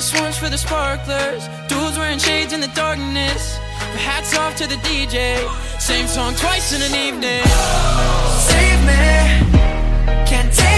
This one's for the sparklers, dudes wearing shades in the darkness. But hats off to the DJ, same song twice in an evening. Save me, can't take